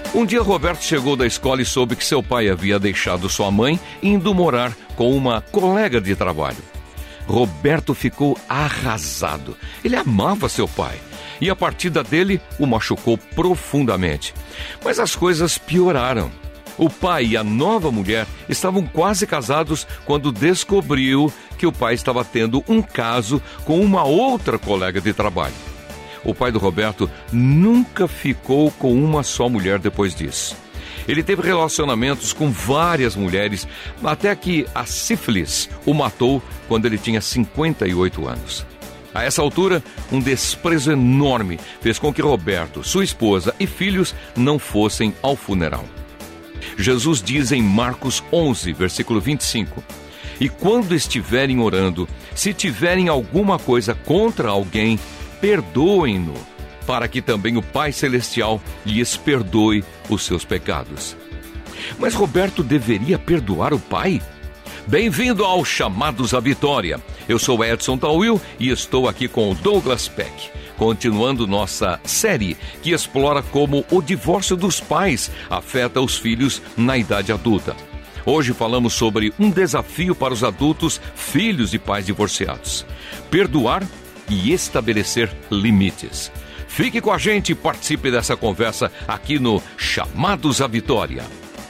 Um dia Roberto chegou da escola e soube que seu pai havia deixado sua mãe indo morar com uma colega de trabalho. Roberto ficou arrasado. Ele amava seu pai e a partida dele o machucou profundamente. Mas as coisas pioraram. O pai e a nova mulher estavam quase casados quando descobriu que o pai estava tendo um caso com uma outra colega de trabalho. O pai do Roberto nunca ficou com uma só mulher depois disso. Ele teve relacionamentos com várias mulheres, até que a sífilis o matou quando ele tinha 58 anos. A essa altura, um desprezo enorme fez com que Roberto, sua esposa e filhos não fossem ao funeral. Jesus diz em Marcos 11, versículo 25: "E quando estiverem orando, se tiverem alguma coisa contra alguém, perdoem-no, para que também o Pai Celestial lhes perdoe os seus pecados." Mas Roberto deveria perdoar o pai? Bem-vindo ao Chamados à Vitória. Eu sou Edson Tawil e estou aqui com o Douglas Peck, continuando nossa série que explora como o divórcio dos pais afeta os filhos na idade adulta. Hoje falamos sobre um desafio para os adultos, filhos de pais divorciados: perdoar e estabelecer limites. Fique com a gente e participe dessa conversa aqui no Chamados à Vitória.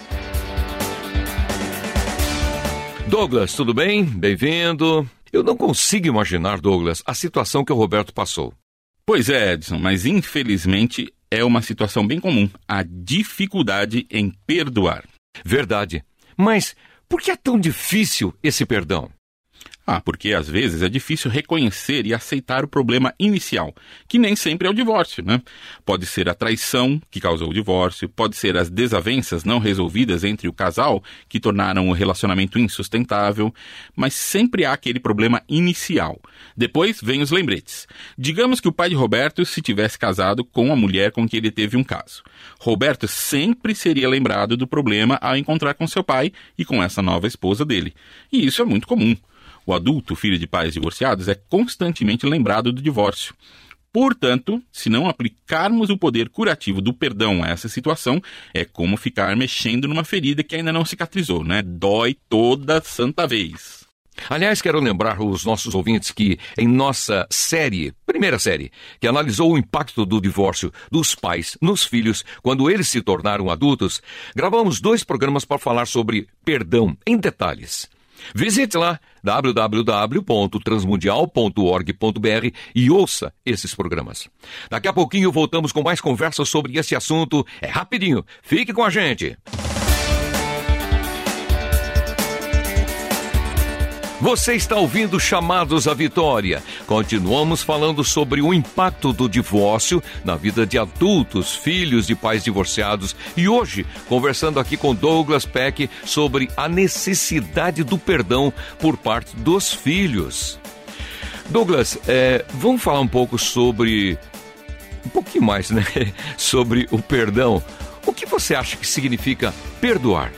Douglas, tudo bem? Bem-vindo. Eu não consigo imaginar, Douglas, a situação que o Roberto passou. Pois é, Edson, mas infelizmente é uma situação bem comum, a dificuldade em perdoar. Verdade. Mas por que é tão difícil esse perdão? Porque às vezes é difícil reconhecer e aceitar o problema inicial, que nem sempre é o divórcio, né? Pode ser a traição que causou o divórcio, pode ser as desavenças não resolvidas entre o casal que tornaram o relacionamento insustentável, mas sempre há aquele problema inicial. Depois vem os lembretes. Digamos que o pai de Roberto se tivesse casado com a mulher com que ele teve um caso. Roberto sempre seria lembrado do problema ao encontrar com seu pai e com essa nova esposa dele. E isso é muito comum. O adulto, filho de pais divorciados, é constantemente lembrado do divórcio. Portanto, se não aplicarmos o poder curativo do perdão a essa situação, é como ficar mexendo numa ferida que ainda não cicatrizou, né? Dói toda santa vez. Aliás, quero lembrar os nossos ouvintes que em nossa primeira série, que analisou o impacto do divórcio dos pais nos filhos quando eles se tornaram adultos, gravamos 2 programas para falar sobre perdão em detalhes. Visite lá www.transmundial.org.br e ouça esses programas. Daqui a pouquinho voltamos com mais conversas sobre esse assunto. É rapidinho, fique com a gente. Você está ouvindo Chamados à Vitória. Continuamos falando sobre o impacto do divórcio na vida de adultos, filhos de pais divorciados. E hoje, conversando aqui com Douglas Peck sobre a necessidade do perdão por parte dos filhos. Douglas, vamos falar um pouco sobre... um pouquinho mais, né? Sobre o perdão. O que você acha que significa perdoar?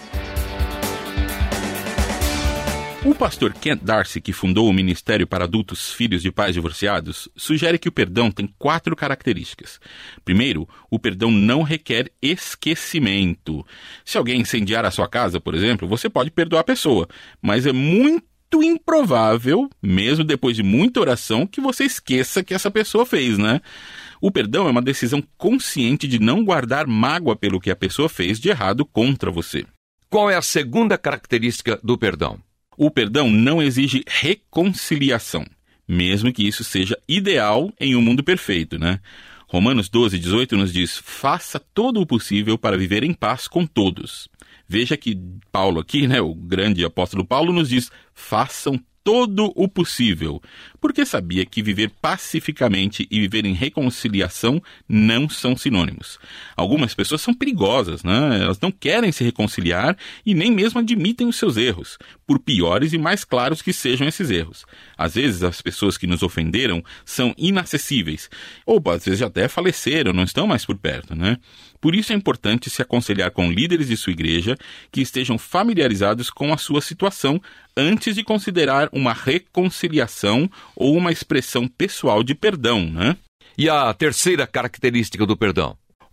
O pastor Kent Darcy, que fundou o Ministério para Adultos Filhos de Pais Divorciados, sugere que o perdão tem 4 características. Primeiro, o perdão não requer esquecimento. Se alguém incendiar a sua casa, por exemplo, você pode perdoar a pessoa, mas é muito improvável, mesmo depois de muita oração, que você esqueça que essa pessoa fez, né? O perdão é uma decisão consciente de não guardar mágoa pelo que a pessoa fez de errado contra você. Qual é a segunda característica do perdão? O perdão não exige reconciliação, mesmo que isso seja ideal em um mundo perfeito, né? Romanos 12, 18 nos diz: faça todo o possível para viver em paz com todos. Veja que Paulo aqui, né, o grande apóstolo Paulo, nos diz: façam todo o possível, porque sabia que viver pacificamente e viver em reconciliação não são sinônimos. Algumas pessoas são perigosas, né? Elas não querem se reconciliar e nem mesmo admitem os seus erros, por piores e mais claros que sejam esses erros. Às vezes as pessoas que nos ofenderam são inacessíveis, ou às vezes até faleceram, não estão mais por perto, né? Por isso é importante se aconselhar com líderes de sua igreja que estejam familiarizados com a sua situação antes de considerar uma reconciliação ou uma expressão pessoal de perdão, né? E a terceira característica do perdão?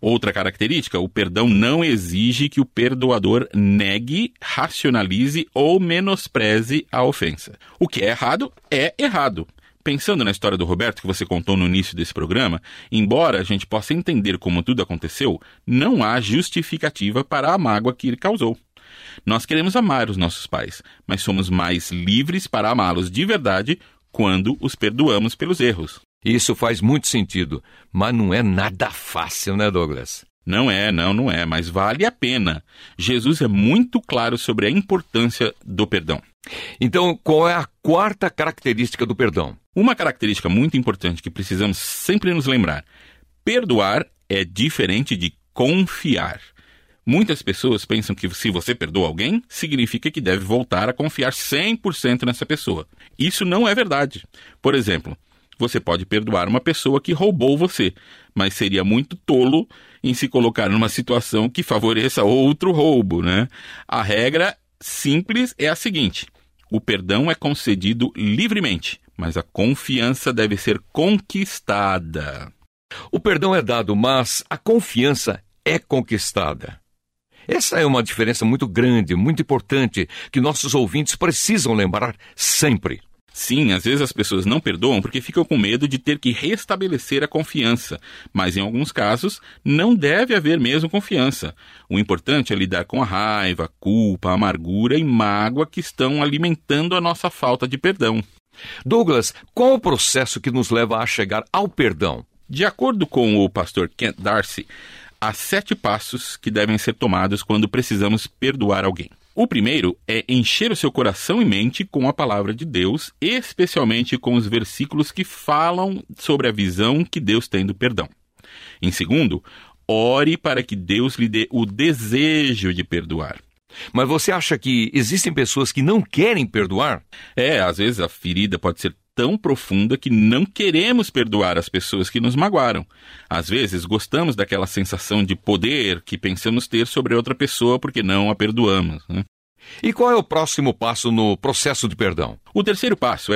Outra característica, o perdão não exige que o perdoador negue, racionalize ou menospreze a ofensa. O que é errado é errado. Pensando na história do Roberto que você contou no início desse programa, embora a gente possa entender como tudo aconteceu, não há justificativa para a mágoa que ele causou. Nós queremos amar os nossos pais, mas somos mais livres para amá-los de verdade quando os perdoamos pelos erros. Isso faz muito sentido, mas não é nada fácil, né, Douglas? Não é, mas vale a pena. Jesus é muito claro sobre a importância do perdão. Então, qual é a quarta característica do perdão? Uma característica muito importante que precisamos sempre nos lembrar: perdoar é diferente de confiar. Muitas pessoas pensam que se você perdoa alguém, significa que deve voltar a confiar 100% nessa pessoa. Isso não é verdade. Por exemplo, você pode perdoar uma pessoa que roubou você, mas seria muito tolo em se colocar numa situação que favoreça outro roubo, né? A regra simples é a seguinte: o perdão é concedido livremente, mas a confiança deve ser conquistada. O perdão é dado, mas a confiança é conquistada. Essa é uma diferença muito grande, muito importante, que nossos ouvintes precisam lembrar sempre. Sim, às vezes as pessoas não perdoam porque ficam com medo de ter que restabelecer a confiança, mas em alguns casos não deve haver mesmo confiança. O importante é lidar com a raiva, a culpa, a amargura e mágoa que estão alimentando a nossa falta de perdão. Douglas, qual o processo que nos leva a chegar ao perdão? De acordo com o pastor Kent Darcy, há 7 passos que devem ser tomados quando precisamos perdoar alguém. O primeiro é encher o seu coração e mente com a palavra de Deus, especialmente com os versículos que falam sobre a visão que Deus tem do perdão. Em segundo, ore para que Deus lhe dê o desejo de perdoar. Mas você acha que existem pessoas que não querem perdoar? Às vezes a ferida pode ser tão profunda que não queremos perdoar as pessoas que nos magoaram. Às vezes gostamos daquela sensação de poder que pensamos ter sobre outra pessoa porque não a perdoamos, né? E qual é o próximo passo no processo de perdão? O terceiro passo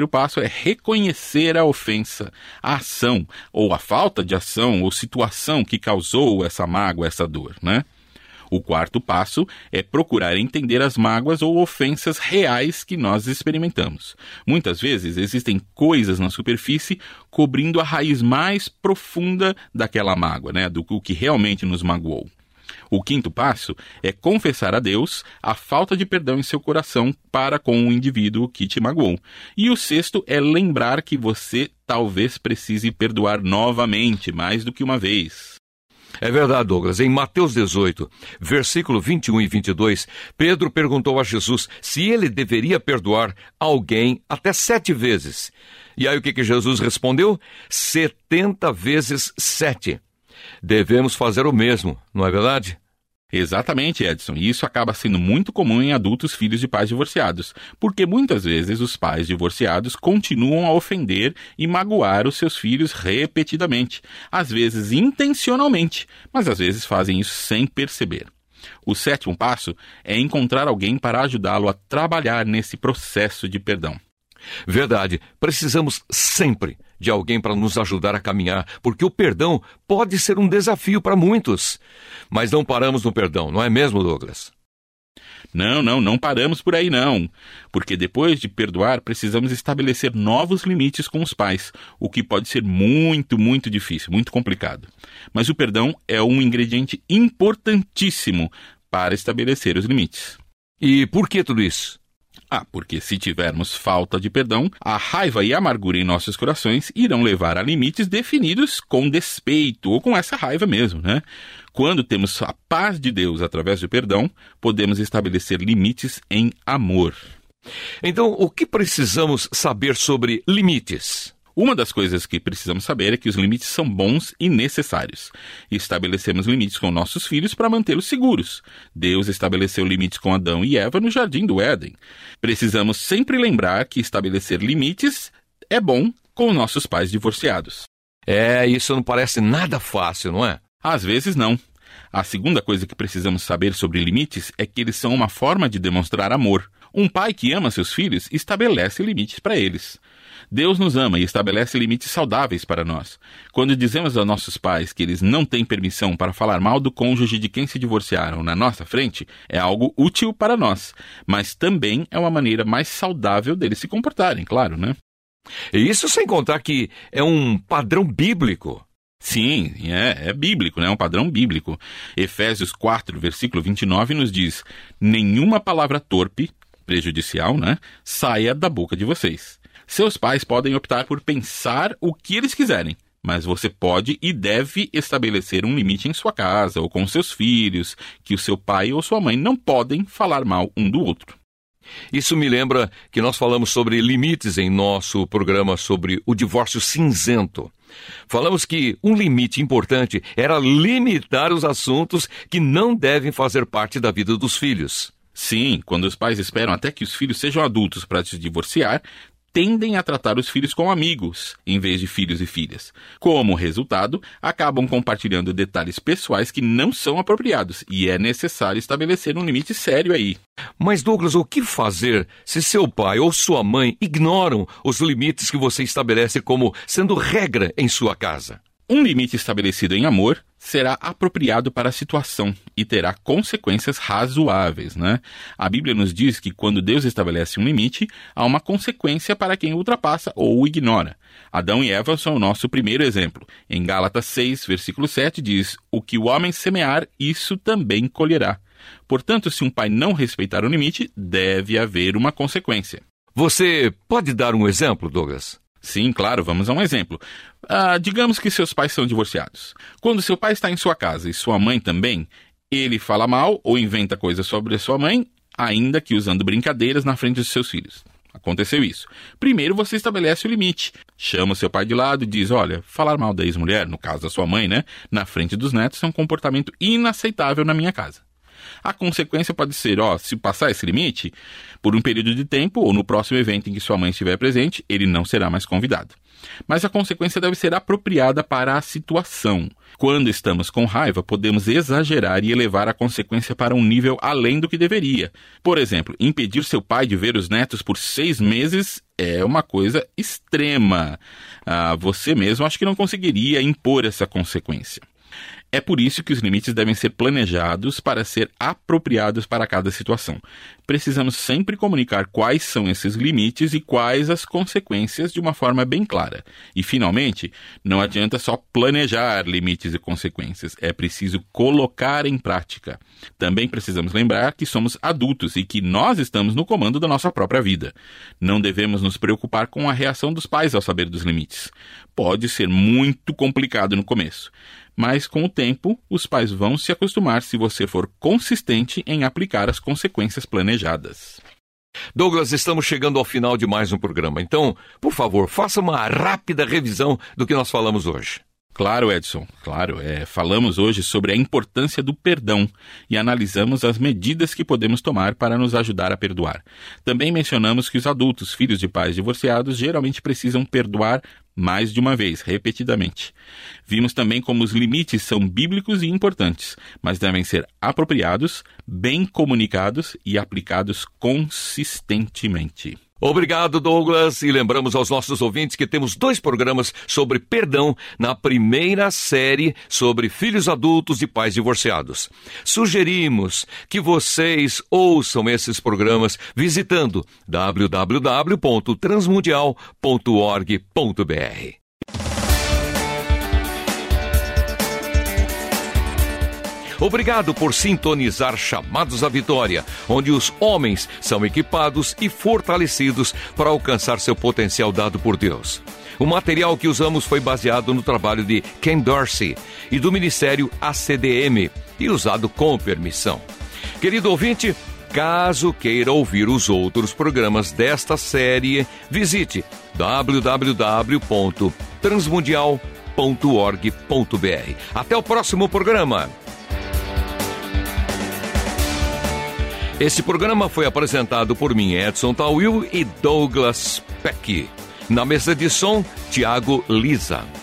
é reconhecer a ofensa, a ação, ou a falta de ação ou situação que causou essa mágoa, essa dor, né? O quarto passo é procurar entender as mágoas ou ofensas reais que nós experimentamos. Muitas vezes existem coisas na superfície cobrindo a raiz mais profunda daquela mágoa, né? Do que realmente nos magoou. O quinto passo é confessar a Deus a falta de perdão em seu coração para com o indivíduo que te magoou. E o sexto é lembrar que você talvez precise perdoar novamente, mais do que uma vez. É verdade, Douglas. Em Mateus 18, versículo 21 e 22, Pedro perguntou a Jesus se ele deveria perdoar alguém até 7 vezes. E aí o que Jesus respondeu? 70 vezes 7. Devemos fazer o mesmo, não é verdade? Exatamente, Edson. E isso acaba sendo muito comum em adultos filhos de pais divorciados, porque muitas vezes os pais divorciados continuam a ofender e magoar os seus filhos repetidamente, às vezes intencionalmente, mas às vezes fazem isso sem perceber. O sétimo passo é encontrar alguém para ajudá-lo a trabalhar nesse processo de perdão. Verdade, precisamos sempre de alguém para nos ajudar a caminhar, porque o perdão pode ser um desafio para muitos. Mas não paramos no perdão, não é mesmo, Douglas? Não paramos por aí não, porque depois de perdoar precisamos estabelecer novos limites com os pais, o que pode ser muito, muito difícil, muito complicado. Mas o perdão é um ingrediente importantíssimo para estabelecer os limites. E por que tudo isso? Porque se tivermos falta de perdão, a raiva e a amargura em nossos corações irão levar a limites definidos com despeito, ou com essa raiva mesmo, né? Quando temos a paz de Deus através do perdão, podemos estabelecer limites em amor. Então, o que precisamos saber sobre limites? Uma das coisas que precisamos saber é que os limites são bons e necessários. Estabelecemos limites com nossos filhos para mantê-los seguros. Deus estabeleceu limites com Adão e Eva no Jardim do Éden. Precisamos sempre lembrar que estabelecer limites é bom com nossos pais divorciados. Isso não parece nada fácil, não é? Às vezes não. A segunda coisa que precisamos saber sobre limites é que eles são uma forma de demonstrar amor. Um pai que ama seus filhos estabelece limites para eles. Deus nos ama e estabelece limites saudáveis para nós. Quando dizemos aos nossos pais que eles não têm permissão para falar mal do cônjuge de quem se divorciaram na nossa frente, é algo útil para nós, mas também é uma maneira mais saudável deles se comportarem, claro, né? E isso sem contar que é um padrão bíblico. Sim, é bíblico, né? É um padrão bíblico. Efésios 4, versículo 29 nos diz: nenhuma palavra torpe, prejudicial, né, saia da boca de vocês. Seus pais podem optar por pensar o que eles quiserem, mas você pode e deve estabelecer um limite em sua casa ou com seus filhos, que o seu pai ou sua mãe não podem falar mal um do outro. Isso me lembra que nós falamos sobre limites em nosso programa sobre o divórcio cinzento. Falamos que um limite importante era limitar os assuntos que não devem fazer parte da vida dos filhos. Sim, quando os pais esperam até que os filhos sejam adultos para se divorciar, tendem a tratar os filhos como amigos, em vez de filhos e filhas. Como resultado, acabam compartilhando detalhes pessoais que não são apropriados, e é necessário estabelecer um limite sério aí. Mas, Douglas, o que fazer se seu pai ou sua mãe ignoram os limites que você estabelece como sendo regra em sua casa? Um limite estabelecido em amor será apropriado para a situação e terá consequências razoáveis, né? A Bíblia nos diz que quando Deus estabelece um limite, há uma consequência para quem ultrapassa ou o ignora. Adão e Eva são o nosso primeiro exemplo. Em Gálatas 6, versículo 7, diz: o que o homem semear, isso também colherá. Portanto, se um pai não respeitar o limite, deve haver uma consequência. Você pode dar um exemplo, Douglas? Sim, claro, vamos a um exemplo. Digamos que seus pais são divorciados. Quando seu pai está em sua casa e sua mãe também, ele fala mal ou inventa coisas sobre a sua mãe, ainda que usando brincadeiras na frente dos seus filhos. Aconteceu isso. Primeiro você estabelece o limite. Chama o seu pai de lado e diz: olha, falar mal da ex-mulher, no caso da sua mãe, né, na frente dos netos é um comportamento inaceitável na minha casa. A consequência pode ser, se passar esse limite, por um período de tempo ou no próximo evento em que sua mãe estiver presente, ele não será mais convidado. Mas a consequência deve ser apropriada para a situação. Quando estamos com raiva, podemos exagerar e elevar a consequência para um nível além do que deveria. Por exemplo, impedir seu pai de ver os netos por 6 meses é uma coisa extrema. Você mesmo acho que não conseguiria impor essa consequência. É por isso que os limites devem ser planejados para ser apropriados para cada situação. Precisamos sempre comunicar quais são esses limites e quais as consequências de uma forma bem clara. E, finalmente, não adianta só planejar limites e consequências, é preciso colocar em prática. Também precisamos lembrar que somos adultos e que nós estamos no comando da nossa própria vida. Não devemos nos preocupar com a reação dos pais ao saber dos limites. Pode ser muito complicado no começo, mas com o tempo, os pais vão se acostumar se você for consistente em aplicar as consequências planejadas. Douglas, estamos chegando ao final de mais um programa. Então, por favor, faça uma rápida revisão do que nós falamos hoje. Claro, Edson, claro. Falamos hoje sobre a importância do perdão e analisamos as medidas que podemos tomar para nos ajudar a perdoar. Também mencionamos que os adultos, filhos de pais divorciados, geralmente precisam perdoar mais de uma vez, repetidamente. Vimos também como os limites são bíblicos e importantes, mas devem ser apropriados, bem comunicados e aplicados consistentemente. Obrigado, Douglas, e lembramos aos nossos ouvintes que temos 2 programas sobre perdão na primeira série sobre filhos adultos e pais divorciados. Sugerimos que vocês ouçam esses programas visitando www.transmundial.org.br. Obrigado por sintonizar Chamados à Vitória, onde os homens são equipados e fortalecidos para alcançar seu potencial dado por Deus. O material que usamos foi baseado no trabalho de Ken Dorsey e do Ministério ACDM e usado com permissão. Querido ouvinte, caso queira ouvir os outros programas desta série, visite www.transmundial.org.br. Até o próximo programa! Este programa foi apresentado por mim, Edson Tawil e Douglas Peck. Na mesa de som, Tiago Lisa.